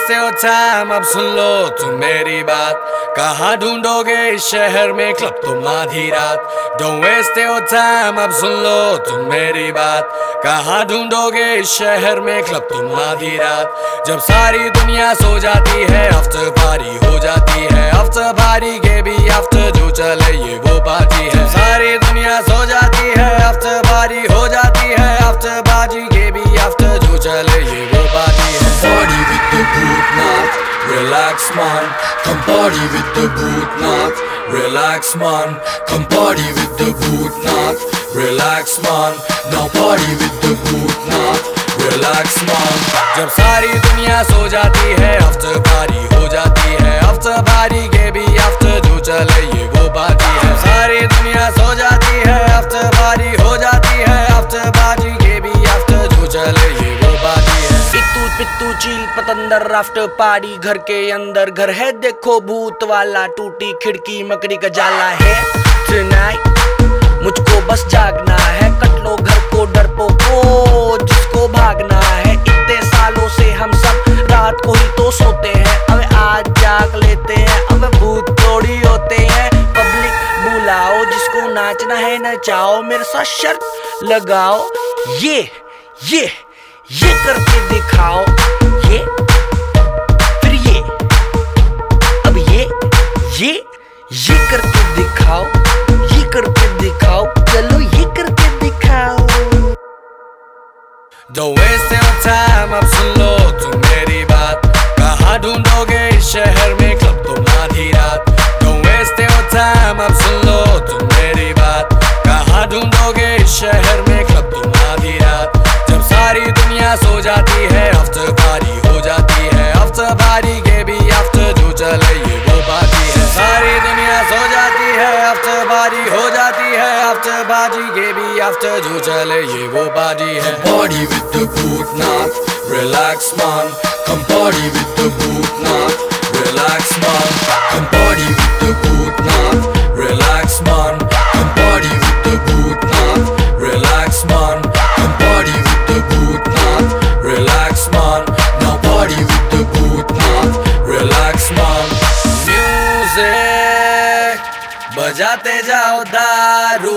waste your time, अब सुन लो तुम मेरी बात। कहाँ ढूंढोगे इस शहर में क्लब तुम आधी रात। Don't waste your time, अब सुन लो तुम मेरी बात। कहाँ ढूंढोगे इस शहर में क्लब तुम आधी रात। जब सारी दुनिया सो जाती है आफ्टर पार्टी हो जाती है। आफ्टर पार्टी के भी आफ्टर जो चले ये वो पार्टी है। सारी दुनिया सो जाती है आफ्टर पार्टी हो जाती है। आफ्टर पार्टी के भी आफ्टर जो चले ये वो पार्टी है। Party with the Bhutnath, relax man. Come party with the Bhutnath, relax man. Come party with the Bhutnath, relax man. Now party with the Bhutnath, relax man. जब सारी दुनिया सो जाती है आफ्टर पार्टी हो जाती है। आफ्टर पार्टी के भी आफ्टर जो चले ये वो पार्टी है। सारी दुनिया सो जाती है आफ्टर पार्टी हो जाती है। आफ्टर पार्टी के भी आफ्टर जो चले ये वो पार्टी है। पित्तू चील पतंदर आफ्टर पार्टी घर के अंदर घर है देखो भूत वाला। टूटी खिड़की मकड़ी का जाला है। Tonight मुझको बस जागना है। कट लो घर को डरपोको जिसको भागना है। इतने सालों से हम सब रात को ही तो सोते हैं। अब आज जाग लेते हैं। अब भूत थोड़ी होते हैं। पब्लिक बुलाओ जिसको नाचना है नचाओ। मेरे साथ शर्त लगाओ। ये करके दिखाओ। ये फिर ये अब ये करके दिखाओ। ये करके दिखाओ। चलो ये करके दिखाओ। Don't waste your time, अब सुन लो तुम मेरी बात। कहाँ ढूंढोगे इस शहर में क्लब तुम आधी रात। Don't waste your time, अब सुन लो तुम मेरी बात। कहाँ ढूंढोगे इस शहर में क्लब तुम आधी रात। जब सारी दुनिया सो जाती है आफ्टर पार्टी हो जाती है। आफ्टर पार्टी के भी आफ्टर जो चले ये वो पार्टी है। सारी दुनिया सो जाती है आफ्टर पार्टी हो जाती है। आफ्टर पार्टी के भी आफ्टर जो चले ये वो पार्टी है। Party with the Bhutnath, relax man. Come party with the Bhutnath, relax man. Come party with the Bhutnath, relax man. Come party with the Bhutnath, relax man. Come party with the Bhutnath, relax man. Now party with the Bhutnath, relax man. Music बजाते जाओ दारू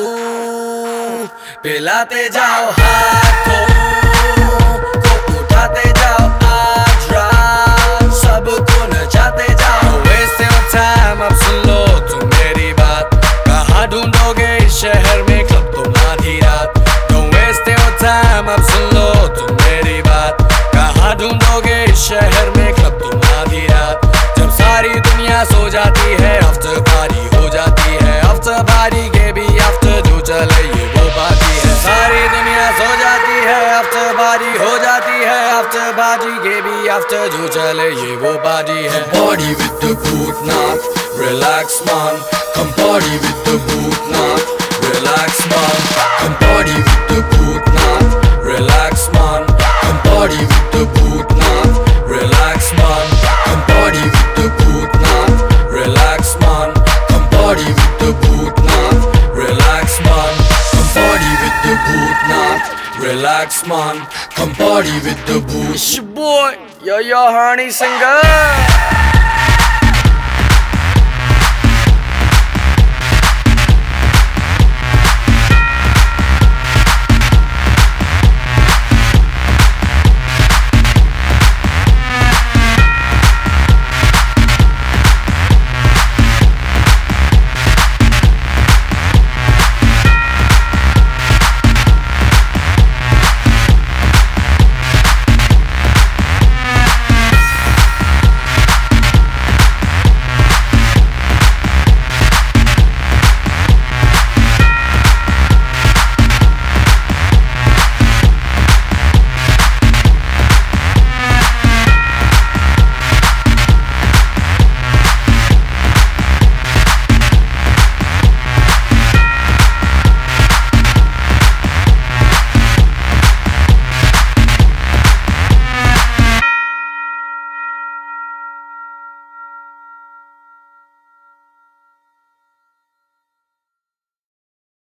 पिलाते जाओ हाथों को उठाते जाओ आज रात सबको नचाते जाओ। Waste your time, अब सुन लो तुम मेरी बात। कहाँ ढूंढोगे इस शहर में क्लब तुम आधी रात। Don't waste your time, अब सुन लो तुम मेरी बात। कहाँ ढूंढोगे इस शहर में क्लब तुम आधी रात। जब सारी दुनिया सो जाती है आफ्टर पार्टी हो जाती है। आफ्टर पार्टी के भी आफ्टर जो चले ये वो पार्टी है। सारी दुनिया सो जाती है आफ्टर पार्टी हो जाती है। आफ्टर पार्टी के भी आफ्टर जो चले ये वो पार्टी है। Party with the Bhutnath, relax man. Come party with the Bhutnath, relax man. Come party with the Bhutnath, relax man. Come party with the Bhutnath, relax man. Come party with the Bhutnath, relax man. Come party with the Bhutnath, relax man. Come party with the Bhutnath, relax man. Come party with the Bhutnath. It's your boy, yo Honey Singer.